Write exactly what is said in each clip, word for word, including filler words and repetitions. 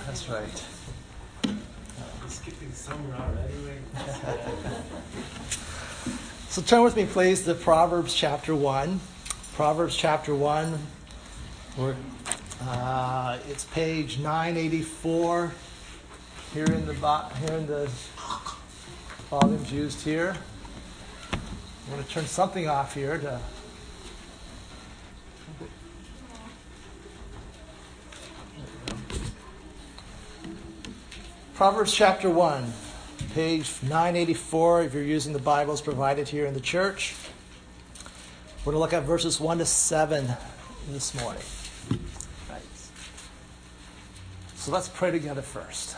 That's right. Skipping summer already. So turn with me, please, to Proverbs chapter one. Proverbs chapter one. We're, uh, it's page nine eighty-four here in the here in the volumes used here. I'm going to turn something off here to. Proverbs chapter one, page nine eighty-four, if you're using the Bibles provided here in the church. We're going to look at verses one to seven this morning. Right. So let's pray together first.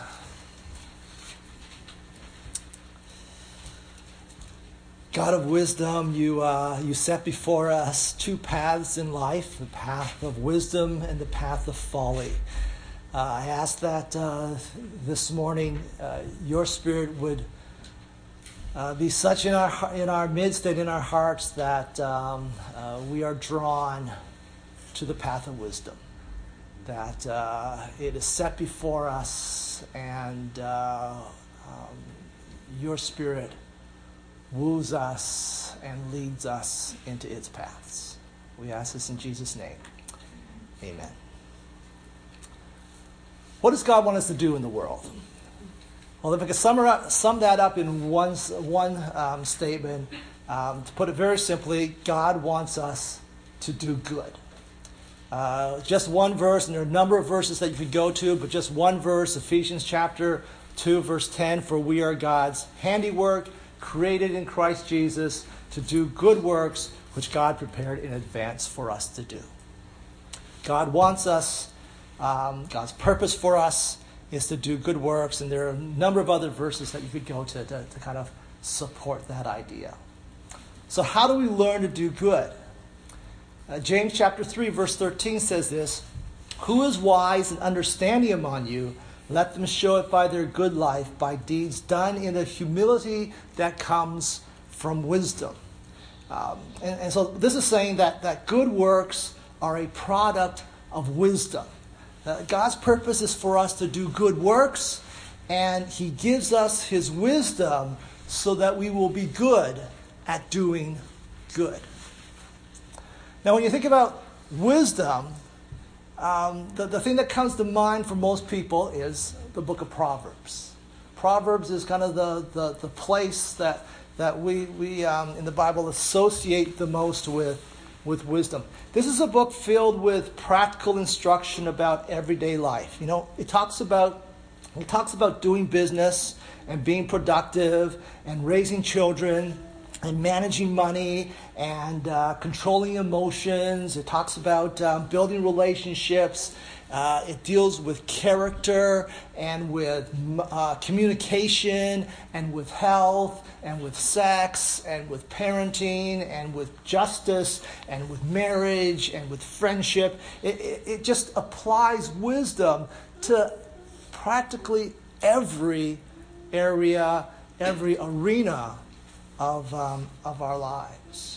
God of wisdom, you uh, you set before us two paths in life, the path of wisdom and the path of folly. Uh, I ask that uh, this morning uh, your Spirit would uh, be such in our in our midst and in our hearts that um, uh, we are drawn to the path of wisdom, that uh, it is set before us, and uh, um, your Spirit woos us and leads us into its paths. We ask this in Jesus' name. Amen. What does God want us to do in the world? Well, if I could sum, up, sum that up in one, one um, statement, um, to put it very simply, God wants us to do good. Uh, just one verse, and there are a number of verses that you could go to, but just one verse, Ephesians chapter two, verse ten, for we are God's handiwork, created in Christ Jesus to do good works, which God prepared in advance for us to do. God wants us Um, God's purpose for us is to do good works, and there are a number of other verses that you could go to, to to kind of support that idea. So how do we learn to do good? Uh, James chapter three, verse thirteen says this, "Who is wise and understanding among you? Let them show it by their good life, by deeds done in the humility that comes from wisdom." Um, and, and so this is saying that, that good works are a product of wisdom. Uh, God's purpose is for us to do good works, and He gives us His wisdom so that we will be good at doing good. Now, when you think about wisdom, um, the, the thing that comes to mind for most people is the book of Proverbs. Proverbs is kind of the, the, the place that, that we, we um, in the Bible associate the most with with wisdom. This is a book filled with practical instruction about everyday life. You know, it talks about it talks about doing business and being productive and raising children and managing money and uh, controlling emotions. It talks about um, building relationships. Uh, it deals with character and with uh, communication and with health and with sex and with parenting and with justice and with marriage and with friendship. It, it, it just applies wisdom to practically every area, every arena of um, of our lives.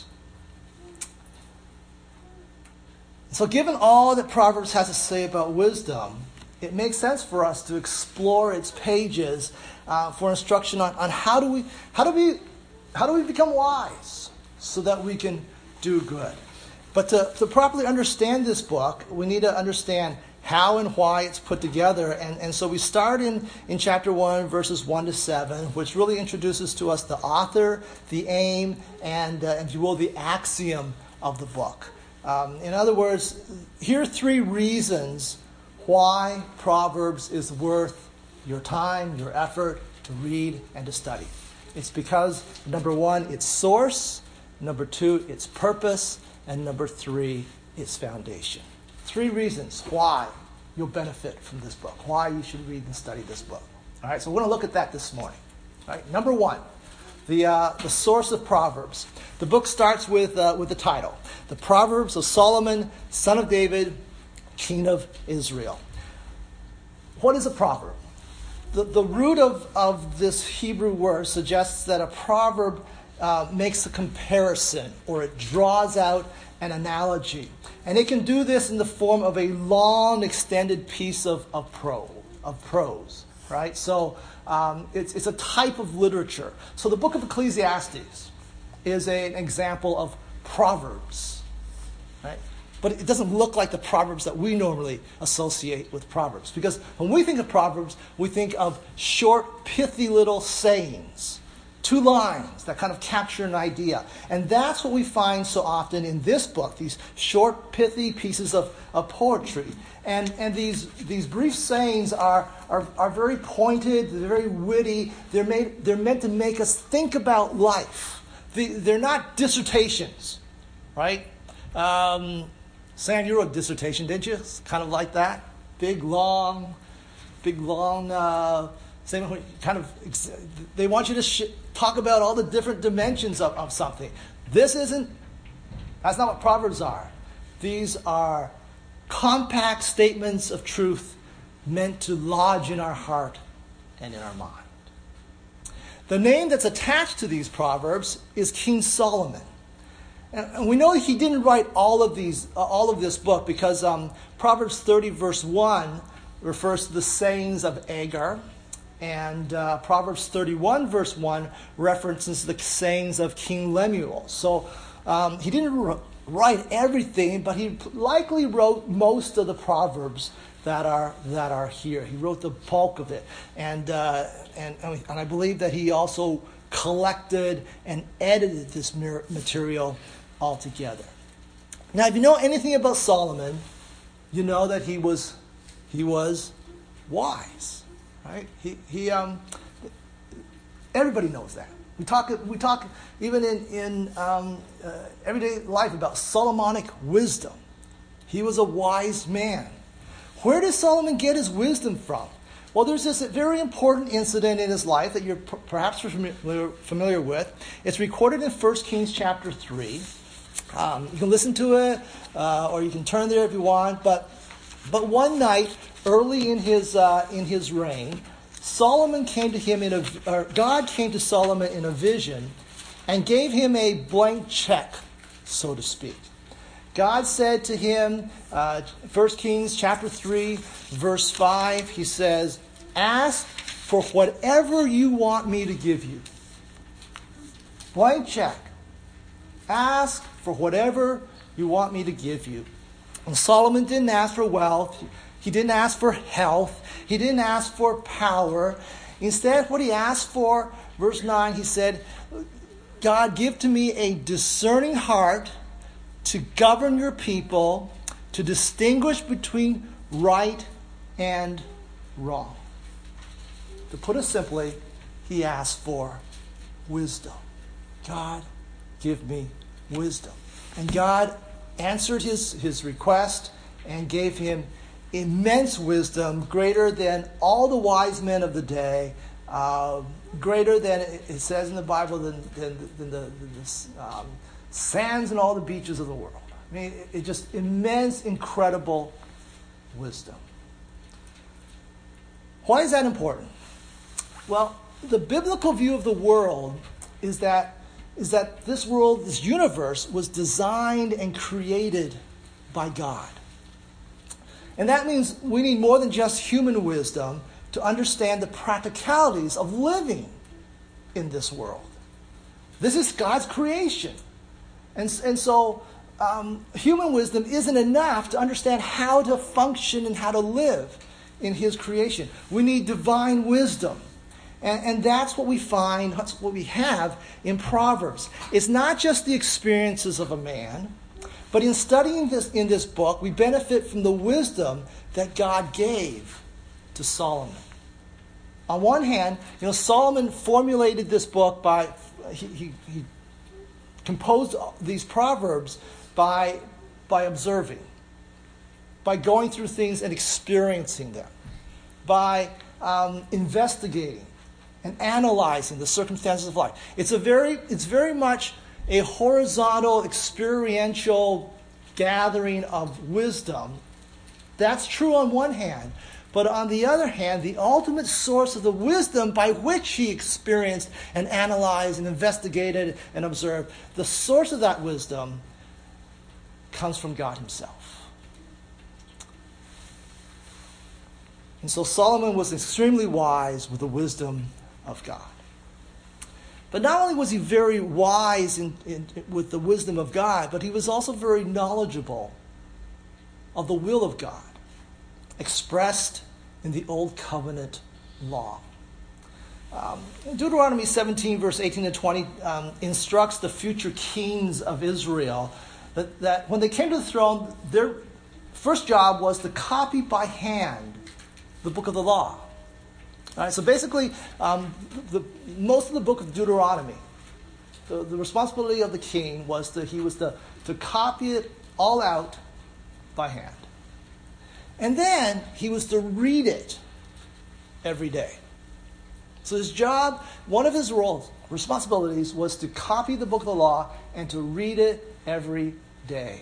So given all that Proverbs has to say about wisdom, it makes sense for us to explore its pages uh, for instruction on, on how do we how do we how do we become wise so that we can do good. But to, to properly understand this book, we need to understand how and why it's put together. And, and so we start in, in chapter one, verses one to seven, which really introduces to us the author, the aim, and, uh, if you will, the axiom of the book. Um, in other words, here are three reasons why Proverbs is worth your time, your effort to read and to study. It's because, number one, its source, number two, its purpose, and number three, its foundation. Three reasons why you'll benefit from this book, why you should read and study this book. All right, so we're going to look at that this morning. All right, number one, the uh, the source of Proverbs. The book starts with uh, with the title, "The Proverbs of Solomon, son of David, king of Israel." What is a proverb? The the root of, of this Hebrew word suggests that a proverb uh, makes a comparison, or it draws out an analogy. And it can do this in the form of a long, extended piece of, of prose. of prose, right? So um, it's, it's a type of literature. So the book of Ecclesiastes is a, an example of Proverbs, right? But it doesn't look like the Proverbs that we normally associate with Proverbs. Because when we think of Proverbs, we think of short, pithy little sayings. Two lines that kind of capture an idea. And that's what we find so often in this book, these short, pithy pieces of, of poetry. And, and these, these brief sayings are, are, are very pointed, they're very witty, they're, made, they're meant to make us think about life. They, they're not dissertations, right? Um, Sam, you wrote a dissertation, didn't you? It's kind of like that. Big, long, big, long... Uh, Same kind of, they want you to sh- talk about all the different dimensions of, of something. This isn't, that's not what Proverbs are. These are compact statements of truth meant to lodge in our heart and in our mind. The name that's attached to these Proverbs is King Solomon. And we know he didn't write all of these, uh, all of this book because um, Proverbs thirty verse one refers to the sayings of Agur. And uh, Proverbs thirty-one, verse one, references the sayings of King Lemuel. So um, he didn't r- write everything, but he likely wrote most of the Proverbs that are that are here. He wrote the bulk of it. And, uh, and, and I believe that he also collected and edited this material altogether. Now, if you know anything about Solomon, you know that he was he was wise. Right? He he um. Everybody knows that. We talk we talk even in in um, uh, everyday life about Solomonic wisdom. He was a wise man. Where does Solomon get his wisdom from? Well, there's this very important incident in his life that you're p- perhaps familiar, familiar with. It's recorded in First Kings chapter three. Um, you can listen to it, uh, or you can turn there if you want. But but one night, early in his uh, in his reign, Solomon came to him in a or God came to Solomon in a vision, and gave him a blank check, so to speak. God said to him, uh, First Kings chapter three, verse five. He says, "Ask for whatever you want me to give you." Blank check. Ask for whatever you want me to give you. And Solomon didn't ask for wealth. He didn't ask for health. He didn't ask for power. Instead, what he asked for, verse nine, he said, "God, give to me a discerning heart to govern your people, to distinguish between right and wrong." To put it simply, he asked for wisdom. God, give me wisdom. And God answered his, his request and gave him immense wisdom, greater than all the wise men of the day, uh, greater than, it says in the Bible, than, than, than the, the um, sands and all the beaches of the world. I mean, it, it just immense, incredible wisdom. Why is that important? Well, the biblical view of the world is that is that this world, this universe, was designed and created by God. And that means we need more than just human wisdom to understand the practicalities of living in this world. This is God's creation. And, and so um, human wisdom isn't enough to understand how to function and how to live in his creation. We need divine wisdom. And, and that's what we find, that's what we have in Proverbs. It's not just the experiences of a man, but in studying this in this book, we benefit from the wisdom that God gave to Solomon. On one hand, you know, Solomon formulated this book by, he, he, he composed these Proverbs by, by observing, by going through things and experiencing them, by um, investigating and analyzing the circumstances of life. It's a very, it's very much a horizontal, experiential gathering of wisdom. That's true on one hand. But on the other hand, the ultimate source of the wisdom by which he experienced and analyzed and investigated and observed, the source of that wisdom comes from God himself. And so Solomon was extremely wise with the wisdom of God. But not only was he very wise in, in, with the wisdom of God, but he was also very knowledgeable of the will of God, expressed in the Old Covenant law. Um, Deuteronomy seventeen, verse eighteen and twenty, um, instructs the future kings of Israel that, that when they came to the throne, their first job was to copy by hand the book of the law. All right, so basically, um, the, most of the book of Deuteronomy, the, the responsibility of the king was that he was to, to copy it all out by hand. And then he was to read it every day. So his job, one of his roles, responsibilities, was to copy the book of the law and to read it every day.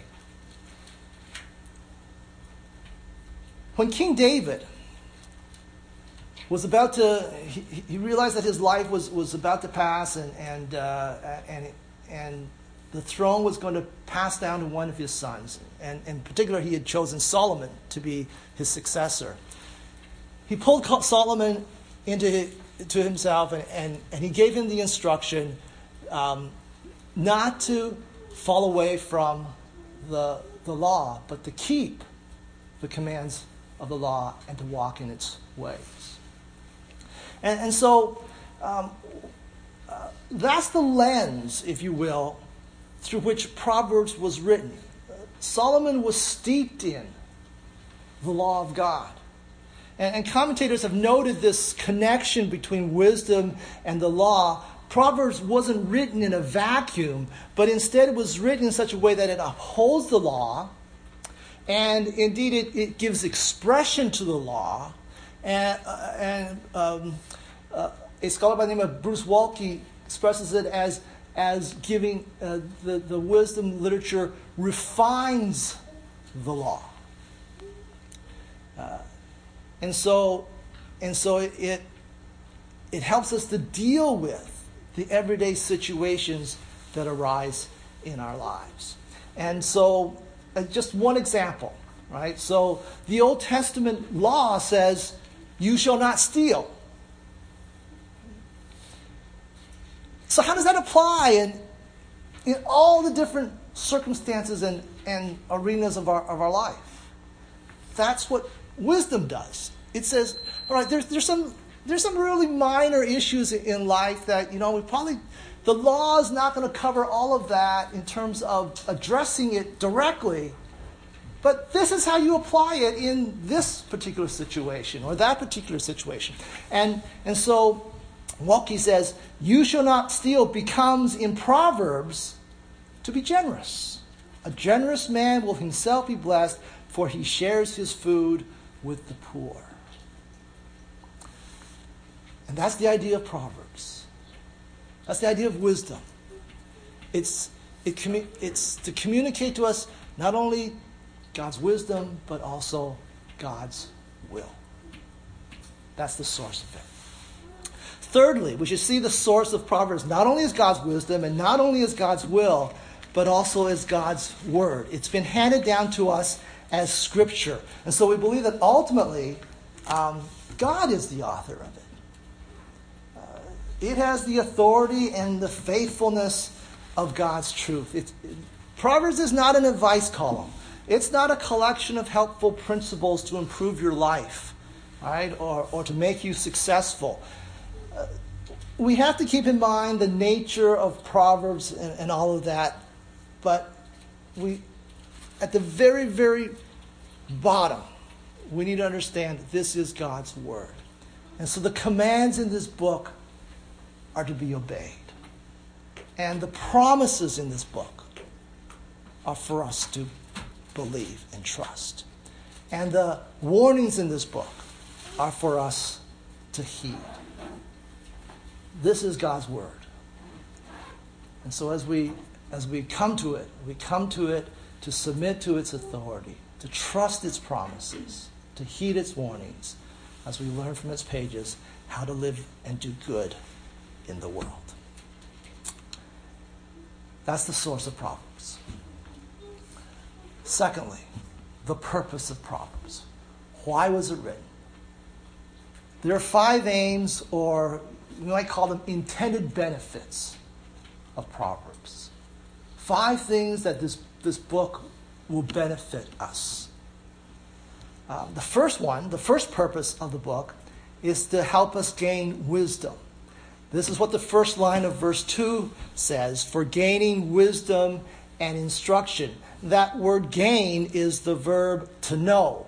When King David was about to, he, he realized that his life was, was about to pass, and and uh, and and the throne was going to pass down to one of his sons. And in particular, he had chosen Solomon to be his successor. He pulled Solomon into to himself, and, and, and he gave him the instruction um, not to fall away from the the law, but to keep the commands of the law and to walk in its ways. And, and so um, uh, that's the lens, if you will, through which Proverbs was written. Uh, Solomon was steeped in the law of God. And, and commentators have noted this connection between wisdom and the law. Proverbs wasn't written in a vacuum, but instead it was written in such a way that it upholds the law, and indeed it, it gives expression to the law. And, uh, and um, uh, a scholar by the name of Bruce Waltke expresses it as, as giving uh, the, the wisdom literature refines the law. Uh, and so, and so it, it helps us to deal with the everyday situations that arise in our lives. And so, uh, just one example, right? So, the Old Testament law says, "You shall not steal." So how does that apply in, in all the different circumstances and, and arenas of our of our life? That's what wisdom does. It says, all right, there's there's some there's some really minor issues in life that, you know, we probably, the law is not going to cover all of that in terms of addressing it directly. But this is how you apply it in this particular situation or that particular situation. And and so Waltke says, "You shall not steal" becomes in Proverbs to be generous. A generous man will himself be blessed, for he shares his food with the poor. And that's the idea of Proverbs. That's the idea of wisdom. It's it commu- it's to communicate to us not only God's wisdom, but also God's will. That's the source of it. Thirdly, we should see the source of Proverbs not only as God's wisdom and not only as God's will, but also as God's word. It's been handed down to us as Scripture. And so we believe that ultimately, um, God is the author of it. Uh, it has the authority and the faithfulness of God's truth. It's, it, Proverbs is not an advice column. It's not a collection of helpful principles to improve your life, right, or, or to make you successful. Uh, we have to keep in mind the nature of Proverbs and, and all of that, but we, at the very, very bottom, we need to understand that this is God's word. And so the commands in this book are to be obeyed. And the promises in this book are for us to believe and trust. And the warnings in this book are for us to heed. This is God's word. And so as we as we come to it, we come to it to submit to its authority, to trust its promises, to heed its warnings, as we learn from its pages how to live and do good in the world. That's the source of Proverbs. Secondly, the purpose of Proverbs. Why was it written? there are five aims, or we might call them intended benefits of Proverbs. Five things that this, this book will benefit us. Uh, the first one, the first purpose of the book, is to help us gain wisdom. This is what the first line of verse two says, for gaining wisdom and instruction. That word gain is the verb to know.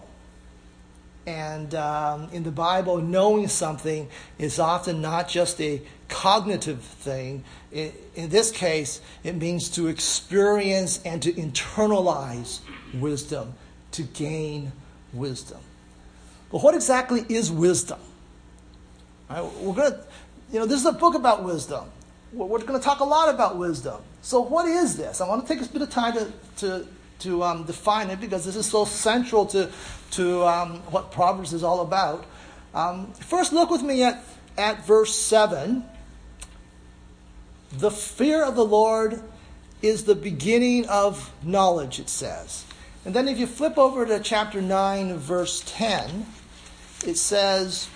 And um, in the Bible, knowing something is often not just a cognitive thing. In, in this case, it means to experience and to internalize wisdom, to gain wisdom. But what exactly is wisdom? All right, we're going to, you know, this is a book about wisdom. We're, we're going to talk a lot about wisdom. So what is this? I want to take a bit of time to to, to um, define it, because this is so central to to um, what Proverbs is all about. Um, first, look with me at, at verse seven. The fear of the Lord is the beginning of knowledge, it says. And then if you flip over to chapter nine, verse ten, it says,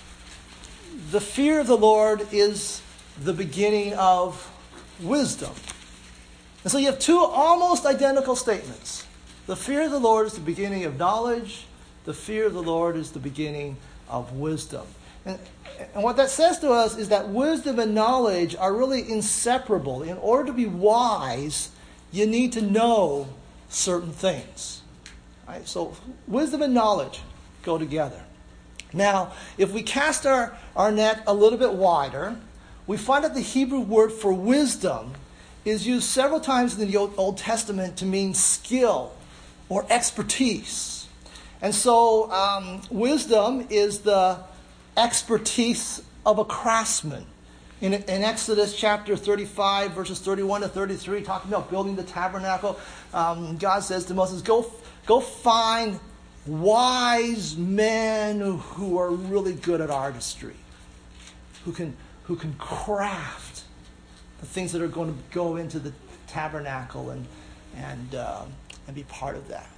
the fear of the Lord is the beginning of wisdom. And so you have two almost identical statements. The fear of the Lord is the beginning of knowledge. The fear of the Lord is the beginning of wisdom. And, and what that says to us is that wisdom and knowledge are really inseparable. In order to be wise, you need to know certain things. Right? So wisdom and knowledge go together. Now, if we cast our, our net a little bit wider, we find that the Hebrew word for wisdom is used several times in the Old, Old Testament to mean skill or expertise. And so um, wisdom is the expertise of a craftsman. In, in Exodus chapter thirty-five, verses thirty-one to thirty-three, talking about building the tabernacle, um, God says to Moses, go, go find wise men who are really good at artistry, who can, who can craft the things that are going to go into the tabernacle and and uh, and be part of that.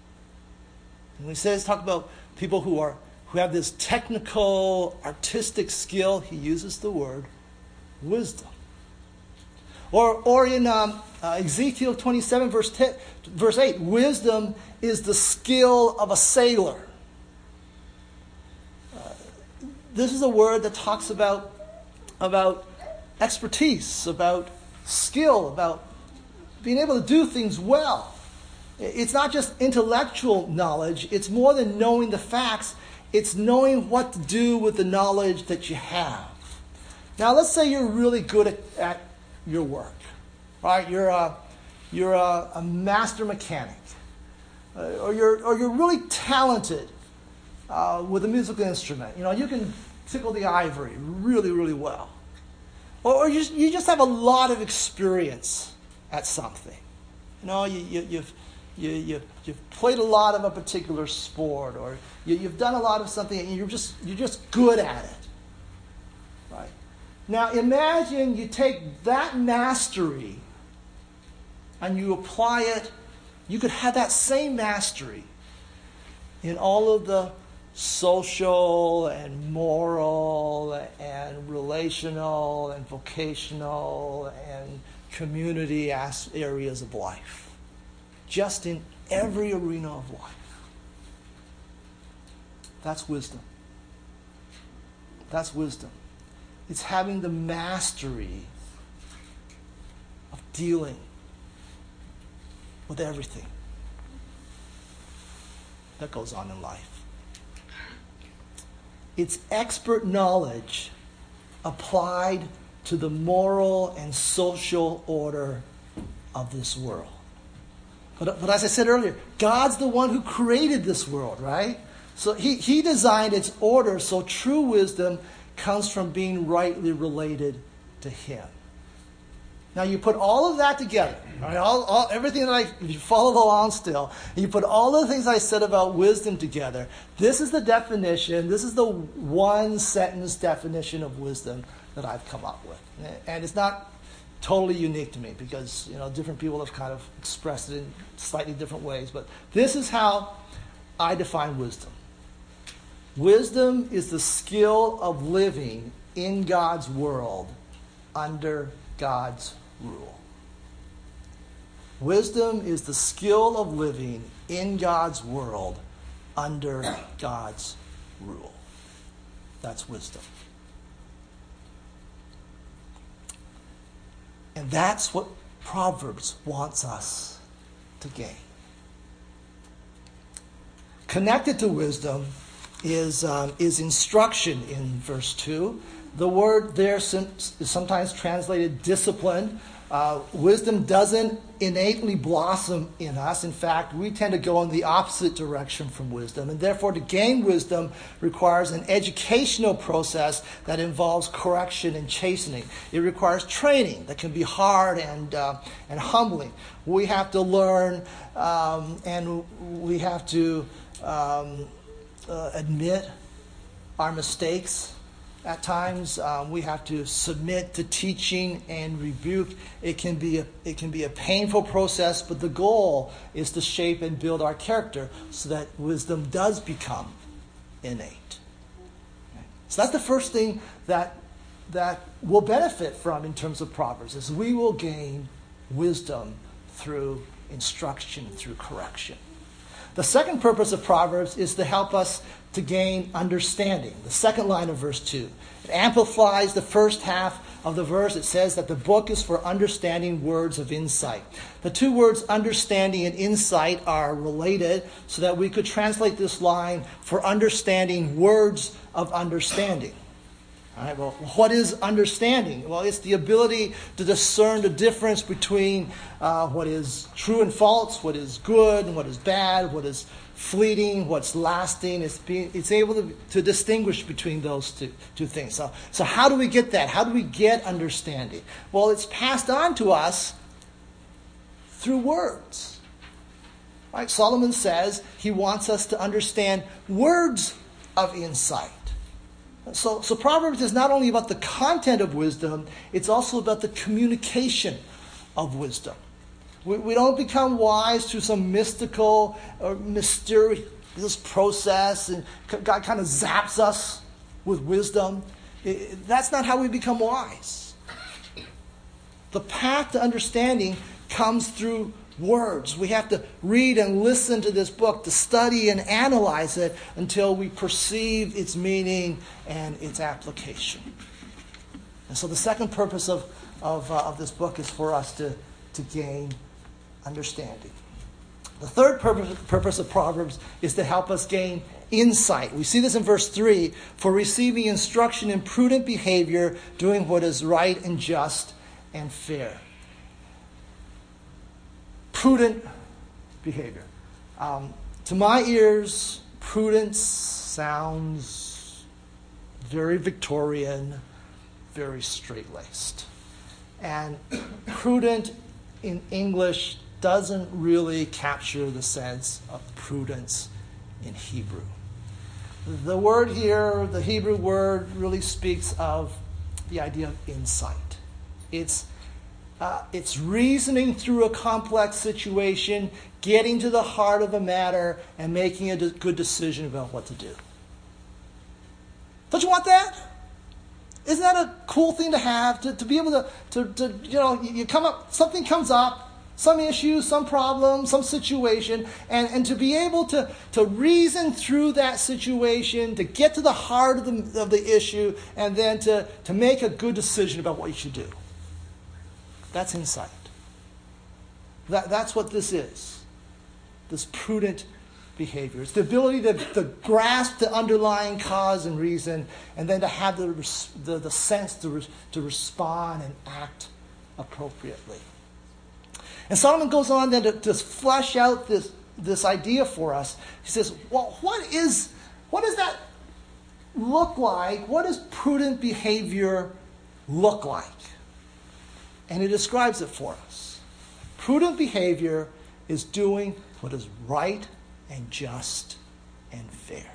And when he says, talk about people who are who have this technical, artistic skill, he uses the word wisdom. Or or in um, uh, Ezekiel twenty-seven, verse ten, verse eight, wisdom is the skill of a sailor. Uh, this is a word that talks about about expertise, about skill, about being able to do things well. It's not just intellectual knowledge. It's more than knowing the facts. It's knowing what to do with the knowledge that you have. Now, let's say you're really good at, at your work, right? You're a, you're a, a master mechanic, uh, or you're or you're really talented uh, with a musical instrument. You know, you can tickle the ivory really, really well. Or you, you just have a lot of experience at something. You know, you, you, you've, you, you, you've played a lot of a particular sport, or you, you've done a lot of something, and you're just, you're just good at it. Right? Now imagine you take that mastery and you apply it. You could have that same mastery in all of the social and moral and relational and vocational and community areas of life. Just in every arena of life. That's wisdom. That's wisdom. It's having the mastery of dealing with everything that goes on in life. It's expert knowledge applied to the moral and social order of this world. But, but as I said earlier, God's the one who created this world, right? So he, he designed its order, so true wisdom comes from being rightly related to Him. Now you put all of that together, right? all, all, everything that I, if you follow along still, and you put all of the things I said about wisdom together, this is the definition, this is the one sentence definition of wisdom that I've come up with. And it's not totally unique to me, because you know different people have kind of expressed it in slightly different ways, but this is how I define wisdom. Wisdom is the skill of living in God's world under God's rule. Wisdom is the skill of living in God's world under God's rule. That's wisdom. And that's what Proverbs wants us to gain. Connected to wisdom is, um, is instruction in verse two. The word there is sometimes translated discipline. Uh, wisdom doesn't innately blossom in us. In fact, we tend to go in the opposite direction from wisdom. And therefore, to gain wisdom requires an educational process that involves correction and chastening. It requires training that can be hard and, uh, and humbling. We have to learn um, and we have to um, uh, admit our mistakes. At times, um, we have to submit to teaching and rebuke. It can be a, it can be a painful process, but the goal is to shape and build our character so that wisdom does become innate. Okay. So that's the first thing that that we'll benefit from in terms of Proverbs, is we will gain wisdom through instruction, through correction. The second purpose of Proverbs is to help us to gain understanding. The second line of verse two. It amplifies the first half of the verse. It says that the book is for understanding words of insight. The two words understanding and insight are related, so that we could translate this line for understanding words of understanding. All right, well, what is understanding? Well, it's the ability to discern the difference between uh, what is true and false, what is good and what is bad, what is fleeting, what's lasting. It's being, it's able to, to distinguish between those two, two things. So, so how do we get that? How do we get understanding? Well, it's passed on to us through words. Right? Solomon says he wants us to understand words of insight. So, so Proverbs is not only about the content of wisdom, it's also about the communication of wisdom. We, we don't become wise through some mystical or mysterious process and God kind of zaps us with wisdom. It, that's not how we become wise. The path to understanding comes through words. We have to read and listen to this book, to study and analyze it until we perceive its meaning and its application. And so the second purpose of, of, uh, of this book is for us to, to gain understanding. The third purpose, purpose of Proverbs is to help us gain insight. We see this in verse three, for receiving instruction in prudent behavior, doing what is right and just and fair. Prudent behavior. Um, to my ears, prudence sounds very Victorian, very straight-laced. And prudent in English doesn't really capture the sense of prudence in Hebrew. The word here, the Hebrew word, really speaks of the idea of insight. It's Uh, it's reasoning through a complex situation, getting to the heart of a matter, and making a de- good decision about what to do. Don't you want that? Isn't that a cool thing to have? To, to be able to, to, to, you know, you come up, something comes up, some issue, some problem, some situation, and, and to be able to, to reason through that situation, to get to the heart of the, of the issue, and then to, to make a good decision about what you should do. That's insight. That, that's what this is. This prudent behavior. It's the ability to, to grasp the underlying cause and reason, and then to have the, the, the sense to, re, to respond and act appropriately. And Solomon goes on then to, to flesh out this, this idea for us. He says, well, what is what does that look like? What does prudent behavior look like? And he describes it for us. Prudent behavior is doing what is right and just and fair.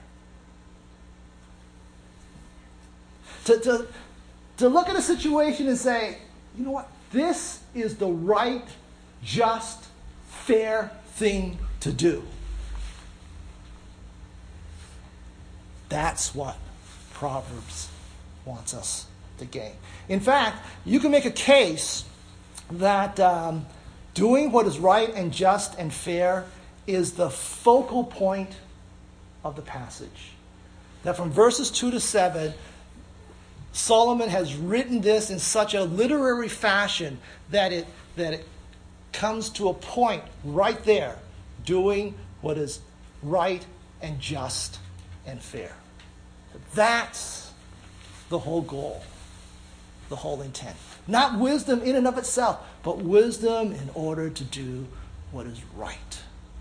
To, to, to look at a situation and say, you know what, this is the right, just, fair thing to do. That's what Proverbs wants us to gain. In fact, you can make a case that um, doing what is right and just and fair is the focal point of the passage. That from verses two to seven, Solomon has written this in such a literary fashion that it that it comes to a point right there, doing what is right and just and fair. That's the whole goal, the whole intent. Not wisdom in and of itself, but wisdom in order to do what is right.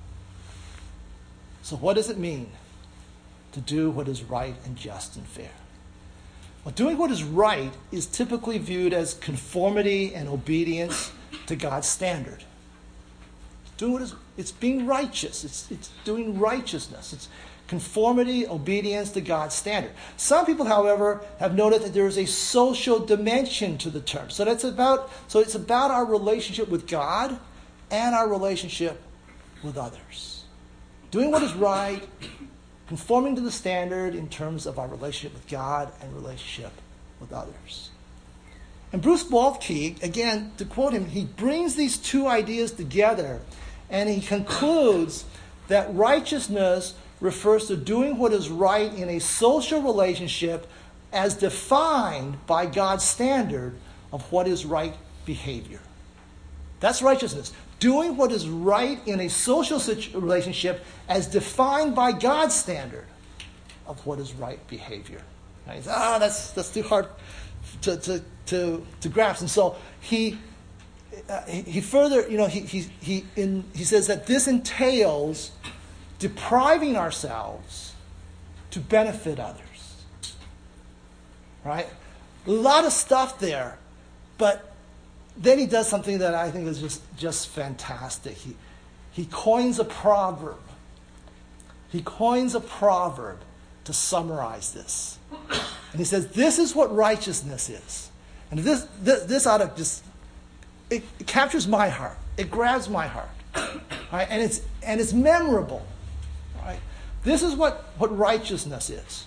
So what does it mean to do what is right and just and fair? Well, doing what is right is typically viewed as conformity and obedience to God's standard. Doing what is, it's being righteous. It's, it's doing righteousness. It's conformity, obedience to God's standard. Some people, however, have noted that there is a social dimension to the term. So that's about, so it's about our relationship with God and our relationship with others. Doing what is right, conforming to the standard in terms of our relationship with God and relationship with others. And Bruce Waltke, again, to quote him, he brings these two ideas together and he concludes that righteousness refers to doing what is right in a social relationship as defined by God's standard of what is right behavior. That's righteousness. Doing what is right in a social situ- relationship as defined by God's standard of what is right behavior. Right? He says, ah, that's that's too hard to to to, to grasp. And so he uh, he, he further, you know, he he he in he says that this entails depriving ourselves to benefit others. Right? A lot of stuff there, but then he does something that I think is just, just fantastic. He, he coins a proverb. He coins a proverb to summarize this. And he says, this is what righteousness is. And this, this, this ought to just, it, it captures my heart. It grabs my heart. Right? And it's, and it's memorable. Right? This is what, what righteousness is.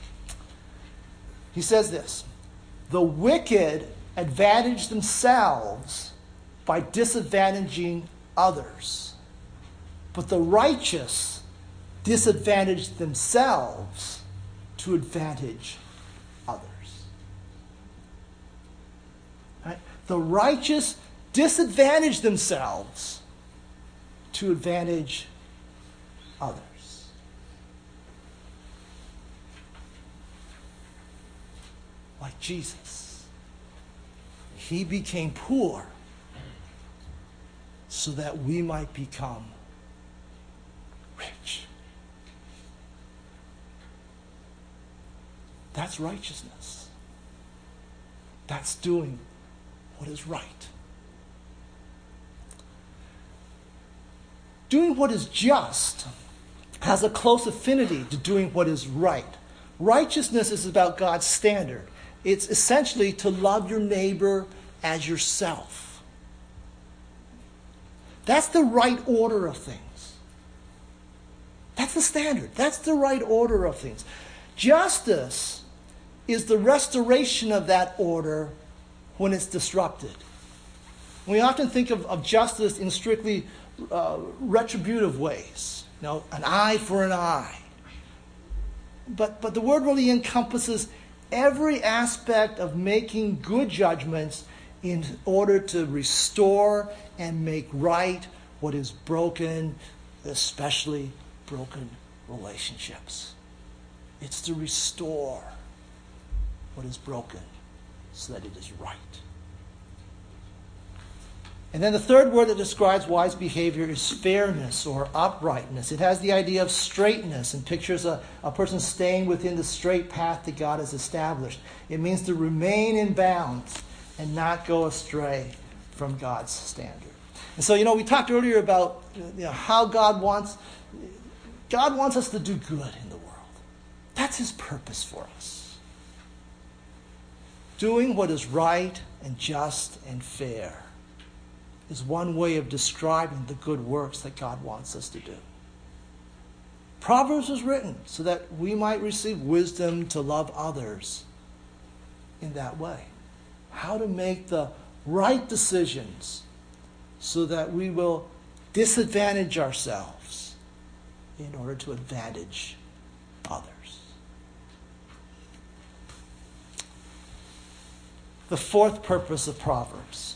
He says this, the wicked advantage themselves by disadvantaging others, but the righteous disadvantage themselves to advantage others. Right? The righteous disadvantage themselves to advantage others. Like Jesus. He became poor so that we might become rich. That's righteousness. That's doing what is right. Doing what is just has a close affinity to doing what is right. Righteousness is about God's standard. It's essentially to love your neighbor as yourself. That's the right order of things. That's the standard. That's the right order of things. Justice is the restoration of that order when it's disrupted. We often think of, of justice in strictly uh, retributive ways. You know, an eye for an eye. But, but the word really encompasses every aspect of making good judgments in order to restore and make right what is broken, especially broken relationships. It's to restore what is broken so that it is right. And then the third word that describes wise behavior is fairness or uprightness. It has the idea of straightness and pictures a, a person staying within the straight path that God has established. It means to remain in bounds and not go astray from God's standard. And so, you know, we talked earlier about you know, how God wants, God wants us to do good in the world. That's his purpose for us. Doing what is right and just and fair is one way of describing the good works that God wants us to do. Proverbs was written so that we might receive wisdom to love others in that way. How to make the right decisions so that we will disadvantage ourselves in order to advantage others. The fourth purpose of Proverbs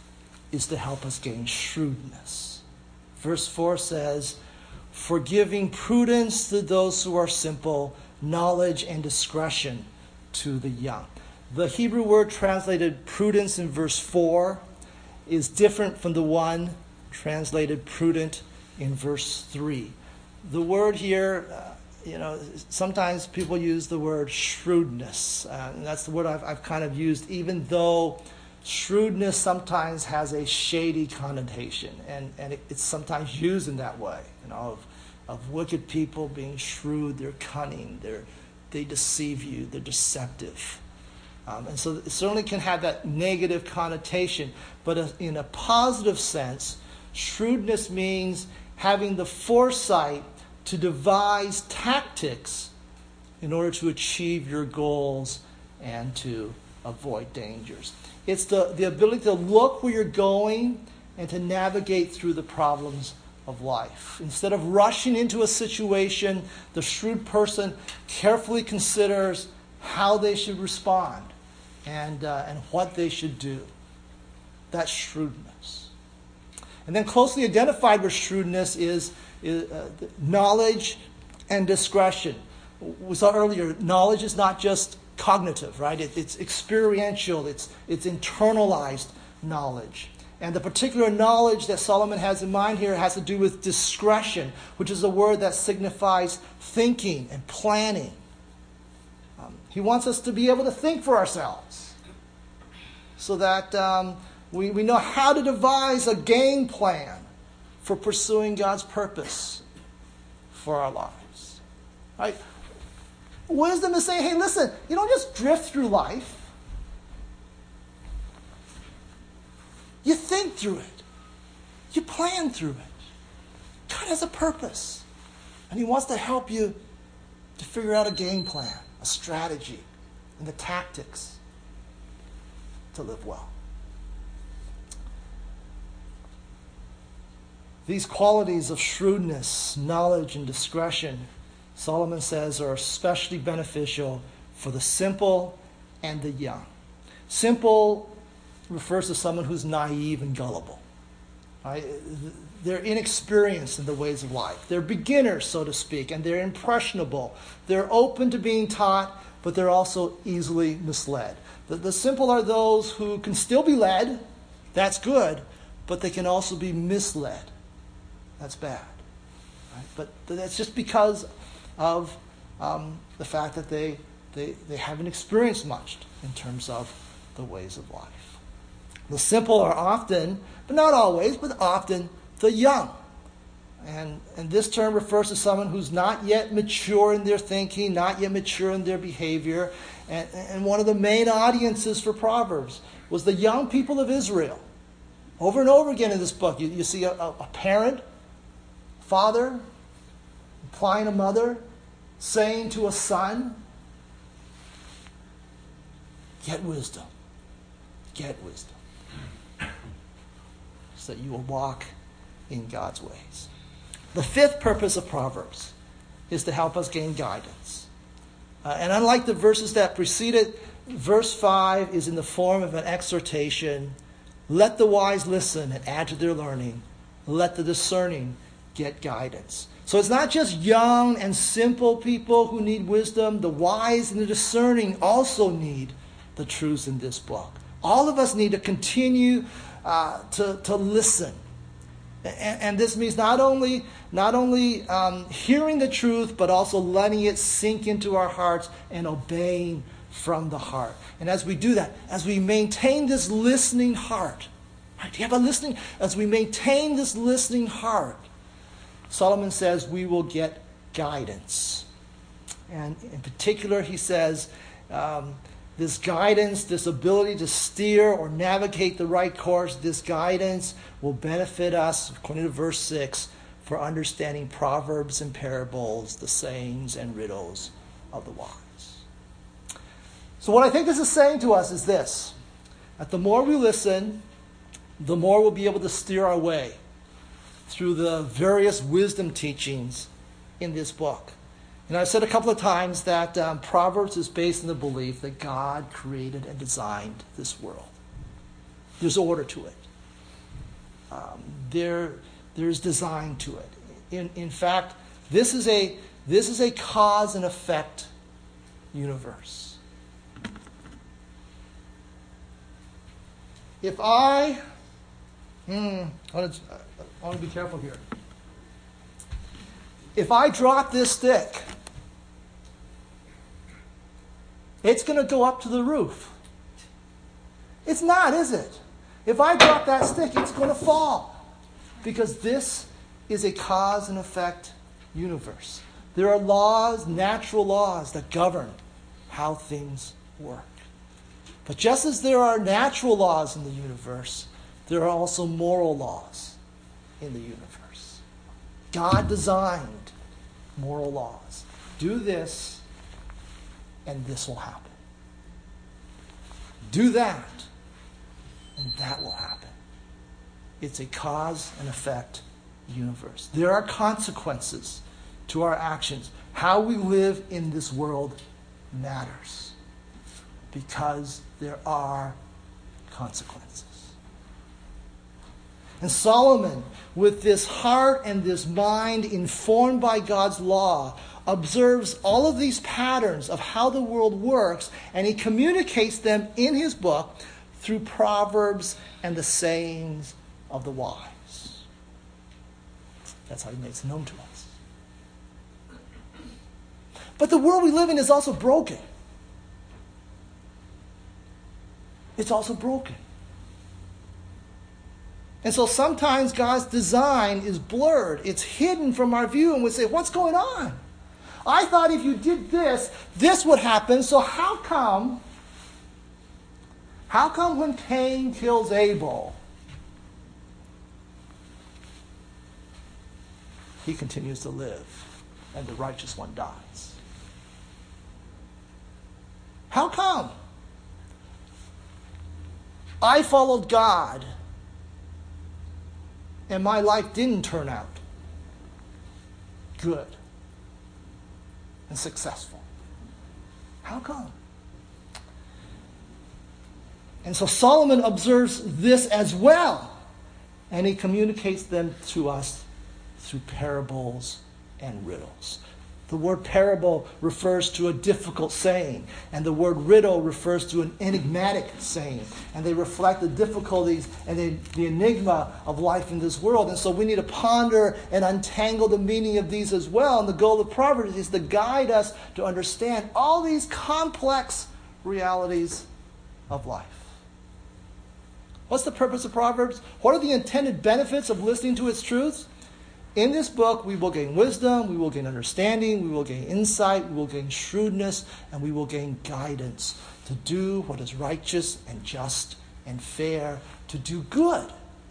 is to help us gain shrewdness. Verse four says, "For giving prudence to those who are simple, knowledge and discretion to the young." The Hebrew word translated prudence in verse four is different from the one translated prudent in verse three. The word here, uh, you know, sometimes people use the word shrewdness. Uh, and that's the word I've, I've kind of used, even though shrewdness sometimes has a shady connotation. And, and it, it's sometimes used in that way, you know, of, of wicked people being shrewd, they're cunning, they're, they deceive you, they're deceptive. Um, and so it certainly can have that negative connotation. But in a positive sense, shrewdness means having the foresight to devise tactics in order to achieve your goals and to avoid dangers. It's the, the ability to look where you're going and to navigate through the problems of life. Instead of rushing into a situation, the shrewd person carefully considers how they should respond and, uh, and what they should do. That's shrewdness. And then closely identified with shrewdness is, is uh, knowledge and discretion. We saw earlier, knowledge is not just cognitive, right? It, it's experiential, it's, it's internalized knowledge. And the particular knowledge that Solomon has in mind here has to do with discretion, which is a word that signifies thinking and planning. Um, he wants us to be able to think for ourselves so that um, we, we know how to devise a game plan for pursuing God's purpose for our lives. Right? Wisdom is saying, hey, listen, you don't just drift through life. You think through it. You plan through it. God has a purpose. And he wants to help you to figure out a game plan, a strategy, and the tactics to live well. These qualities of shrewdness, knowledge, and discretion, Solomon says, are especially beneficial for the simple and the young. Simple refers to someone who's naive and gullible. Right? They're inexperienced in the ways of life. They're beginners, so to speak, and they're impressionable. They're open to being taught, but they're also easily misled. The, the simple are those who can still be led. That's good, but they can also be misled. That's bad. Right? But that's just because of um, the fact that they, they, they haven't experienced much in terms of the ways of life. The simple are often, but not always, but often, the young. And, and this term refers to someone who's not yet mature in their thinking, not yet mature in their behavior. And, and one of the main audiences for Proverbs was the young people of Israel. Over and over again in this book, you, you see a, a parent, father, implying a mother, saying to a son, get wisdom. Get wisdom. So that you will walk in God's ways. The fifth purpose of Proverbs is to help us gain guidance. Uh, and unlike the verses that preceded, verse five is in the form of an exhortation. Let the wise listen and add to their learning. Let the discerning get guidance. So it's not just young and simple people who need wisdom. The wise and the discerning also need the truths in this book. All of us need to continue uh, to, to listen. And, and this means not only, not only um, hearing the truth, but also letting it sink into our hearts and obeying from the heart. And as we do that, as we maintain this listening heart, right? Do you have a listening? As we maintain this listening heart, Solomon says we will get guidance. And in particular, he says, um, this guidance, this ability to steer or navigate the right course, this guidance will benefit us, according to verse six, for understanding proverbs and parables, the sayings and riddles of the wise. So what I think this is saying to us is this, that the more we listen, the more we'll be able to steer our way through the various wisdom teachings in this book. And I've said a couple of times that um, Proverbs is based on the belief that God created and designed this world. There's order to it. Um, there, there's design to it. In, in fact, this is a this is a cause and effect universe. If I, hmm, I want to, I want to be careful here. If I drop this stick, it's going to go up to the roof. It's not, is it? If I drop that stick, it's going to fall. Because this is a cause and effect universe. There are laws, natural laws, that govern how things work. But just as there are natural laws in the universe, there are also moral laws in the universe. God designed moral laws. Do this, and this will happen. Do that, and that will happen. It's a cause and effect universe. There are consequences to our actions. How we live in this world matters because there are consequences. And Solomon, with this heart and this mind informed by God's law, observes all of these patterns of how the world works, and he communicates them in his book through Proverbs and the sayings of the wise. That's how he makes it known to us. But the world we live in is also broken. It's also broken. And so sometimes God's design is blurred. It's hidden from our view, and we say, what's going on? I thought if you did this, this would happen, so how come, how come when Cain kills Abel, he continues to live and the righteous one dies? How come? I followed God and my life didn't turn out good and successful. How come? And so Solomon observes this as well, and he communicates them to us through parables and riddles. The word parable refers to a difficult saying, and the word riddle refers to an enigmatic saying. And they reflect the difficulties and the, the enigma of life in this world. And so we need to ponder and untangle the meaning of these as well. And the goal of Proverbs is to guide us to understand all these complex realities of life. What's the purpose of Proverbs? What are the intended benefits of listening to its truths? In this book, we will gain wisdom, we will gain understanding, we will gain insight, we will gain shrewdness, and we will gain guidance to do what is righteous and just and fair, to do good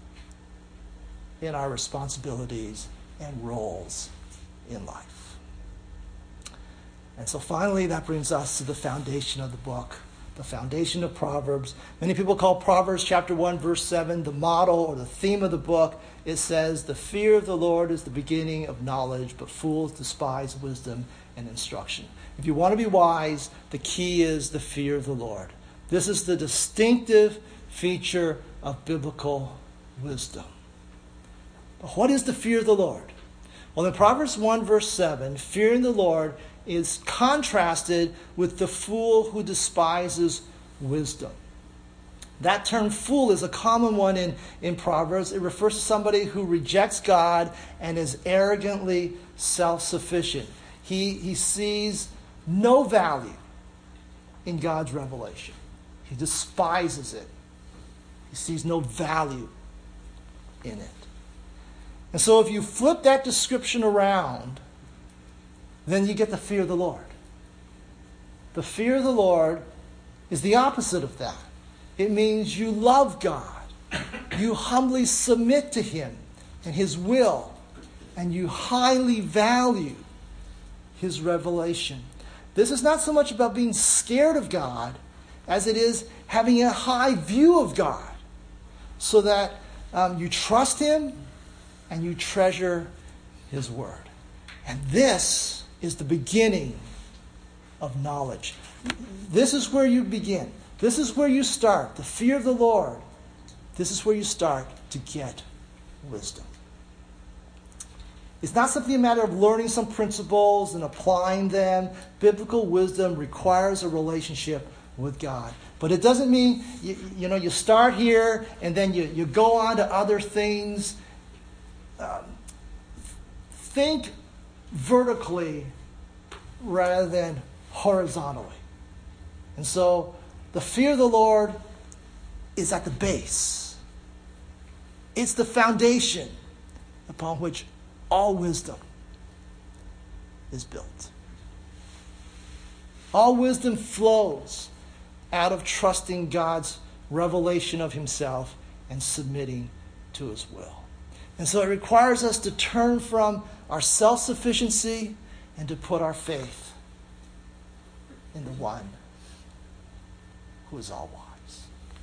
in our responsibilities and roles in life. And so finally, that brings us to the foundation of the book, the foundation of Proverbs. Many people call Proverbs chapter one, verse seven, the model or the theme of the book. It says, the fear of the Lord is the beginning of knowledge, but fools despise wisdom and instruction. If you want to be wise, the key is the fear of the Lord. This is the distinctive feature of biblical wisdom. But what is the fear of the Lord? Well, in Proverbs one, verse seven, fearing the Lord is contrasted with the fool who despises wisdom. That term fool is a common one in, in Proverbs. It refers to somebody who rejects God and is arrogantly self-sufficient. He, he sees no value in God's revelation. He despises it. He sees no value in it. And so if you flip that description around, then you get the fear of the Lord. The fear of the Lord is the opposite of that. It means you love God. You humbly submit to Him and His will and you highly value his revelation. This is not so much about being scared of God as it is having a high view of God, so that um, you trust him and you treasure his word. And this is the beginning of knowledge. This is where you begin. This is where you start. The fear of the Lord. This is where you start to get wisdom. It's not simply a matter of learning some principles and applying them. Biblical wisdom requires a relationship with God. But it doesn't mean, you, you know, you start here and then you, you go on to other things. Um, think vertically rather than horizontally. And so the fear of the Lord is at the base. It's the foundation upon which all wisdom is built. All wisdom flows out of trusting God's revelation of himself and submitting to his will. And so it requires us to turn from our self-sufficiency and to put our faith in the one who is all wise.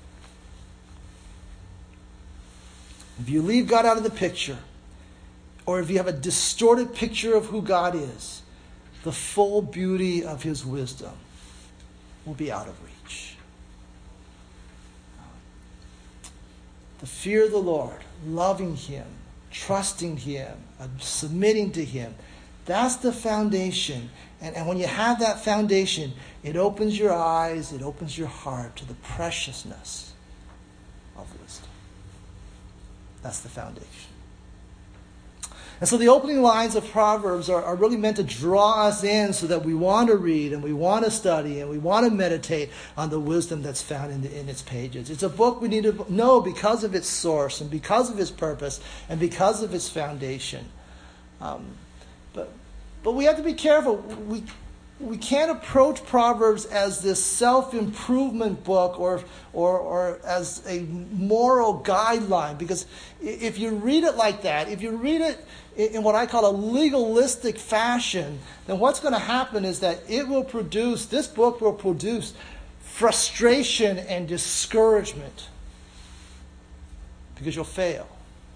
If you leave God out of the picture, or if you have a distorted picture of who God is, the full beauty of his wisdom will be out of reach. The fear of the Lord, loving him, trusting him, submitting to him, that's the foundation. And, and when you have that foundation, it opens your eyes, it opens your heart to the preciousness of wisdom. That's the foundation. And so the opening lines of Proverbs are, are really meant to draw us in so that we want to read and we want to study and we want to meditate on the wisdom that's found in, the, in its pages. It's a book we need to know because of its source and because of its purpose and because of its foundation. Um, but but we have to be careful. We we can't approach Proverbs as this self-improvement book or, or, or as a moral guideline, because if you read it like that, if you read it in what I call a legalistic fashion, then what's going to happen is that it will produce, this book will produce frustration and discouragement because you'll fail.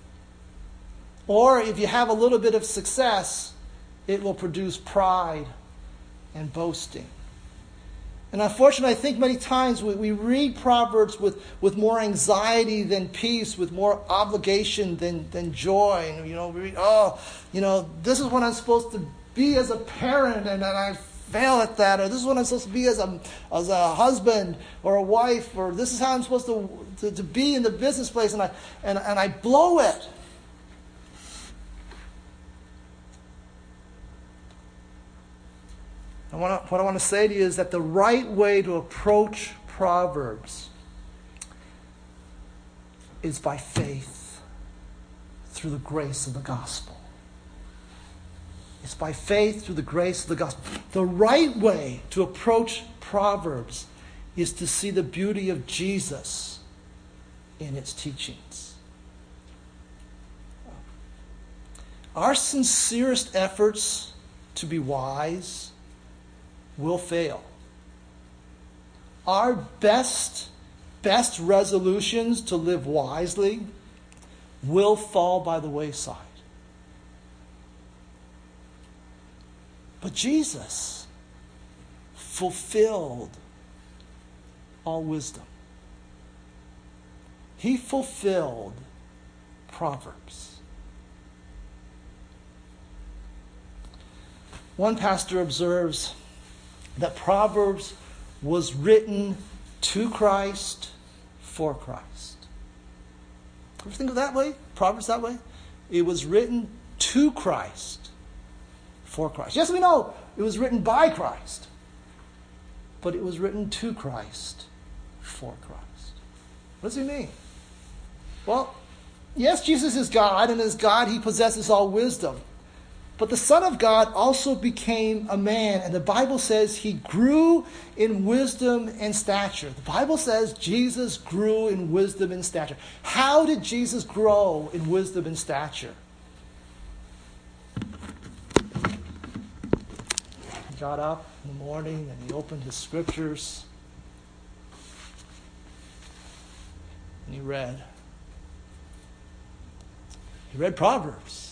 Or if you have a little bit of success, it will produce pride and boasting. And unfortunately, I think many times we, we read Proverbs with, with more anxiety than peace, with more obligation than, than joy. And, you know, we read, oh, you know, this is what I'm supposed to be as a parent, and, and I fail at that. Or this is what I'm supposed to be as a, as a husband or a wife. Or this is how I'm supposed to, to, to be in the business place, and I, and, and I blow it. I want to, what I want to say to you is that the right way to approach Proverbs is by faith through the grace of the gospel. It's by faith through the grace of the gospel. The right way to approach Proverbs is to see the beauty of Jesus in its teachings. Our sincerest efforts to be wise will fail. Our best, best resolutions to live wisely will fall by the wayside. But Jesus fulfilled all wisdom. He fulfilled Proverbs. One pastor observes that Proverbs was written to Christ, for Christ. Ever think of that way? Proverbs that way? It was written to Christ, for Christ. Yes, we know it was written by Christ, but it was written to Christ, for Christ. What does he mean? Well, yes, Jesus is God, and as God, he possesses all wisdom. But the Son of God also became a man, and the Bible says he grew in wisdom and stature. The Bible says Jesus grew in wisdom and stature. How did Jesus grow in wisdom and stature? he got up in the morning and he opened his scriptures and he read. He read Proverbs.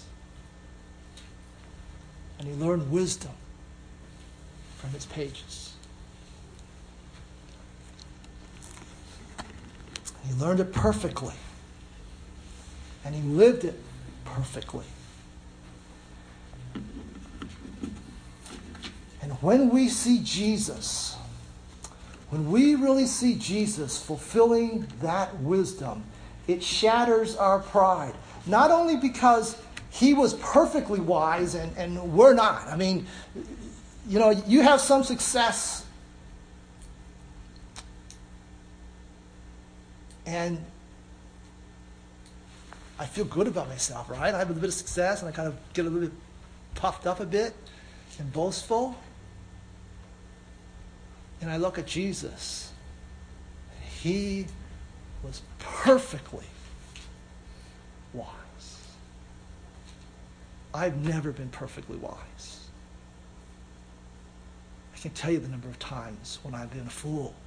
And he learned wisdom from its pages. He learned it perfectly. And he lived it perfectly. And when we see Jesus, when we really see Jesus fulfilling that wisdom, it shatters our pride. Not only because he was perfectly wise and, and we're not. I mean, you know, you have some success and I feel good about myself, right? I have a little bit of success and I kind of get a little bit puffed up a bit and boastful. And I look at Jesus. He was perfectly wise. I've never been perfectly wise. I can tell you the number of times when I've been a fool.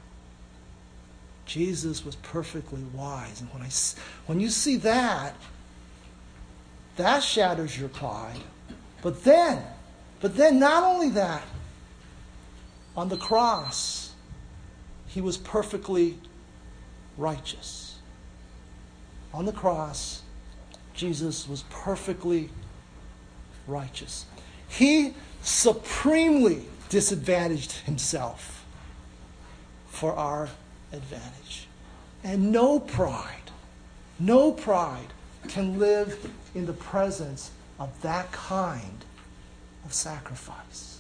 Jesus was perfectly wise. And when I, when you see that, that shatters your pride. But then, but then not only that, on the cross, he was perfectly righteous. On the cross, Jesus was perfectly righteous. He supremely disadvantaged himself for our advantage. And no pride, no pride can live in the presence of that kind of sacrifice.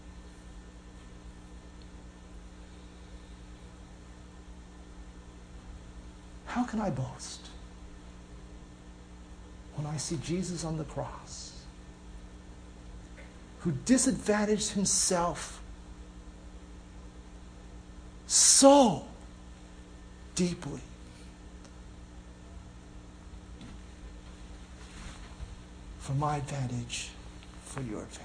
How can I boast when I see Jesus on the cross, who disadvantaged himself so deeply for my advantage, for your advantage?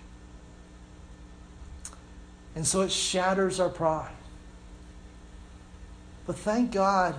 And so it shatters our pride. But thank God,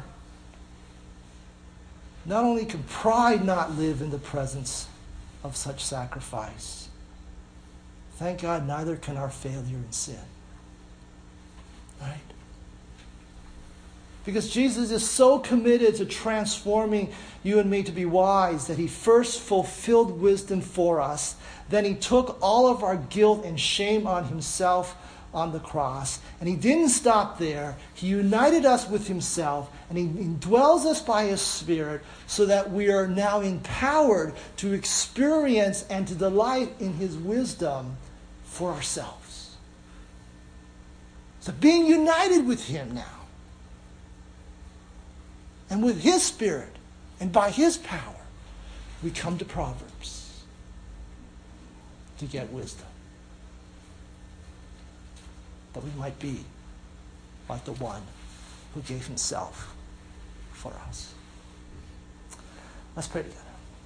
not only can pride not live in the presence of such sacrifice, thank God neither can our failure in sin. Right? Because Jesus is so committed to transforming you and me to be wise that he first fulfilled wisdom for us. Then he took all of our guilt and shame on himself on the cross. And he didn't stop there. He united us with himself and he indwells us by his Spirit so that we are now empowered to experience and to delight in his wisdom for ourselves. So being united with him now, and with his Spirit, and by his power, we come to Proverbs to get wisdom. That we might be like the one who gave himself for us. Let's pray together.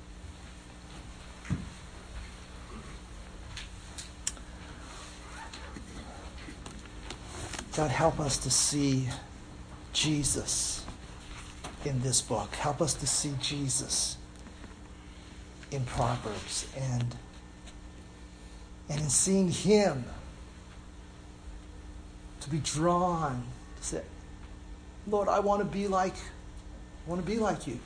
God, help us to see Jesus in this book. Help us to see Jesus in Proverbs, and, and in seeing him, to be drawn to say, Lord, I want to be like, I want to be like you.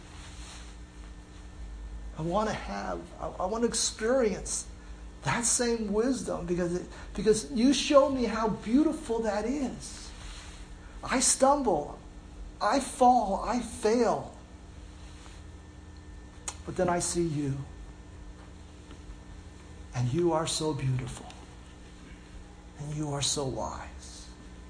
I want to have, I, I want to experience that same wisdom because it, because you show me how beautiful that is. I stumble, I fall, I fail. But then I see you. And you are so beautiful. And you are so wise.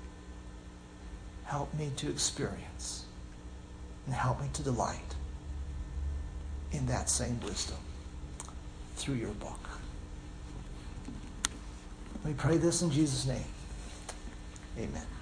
Help me to experience and help me to delight in that same wisdom through your book. We pray this in Jesus' name. Amen.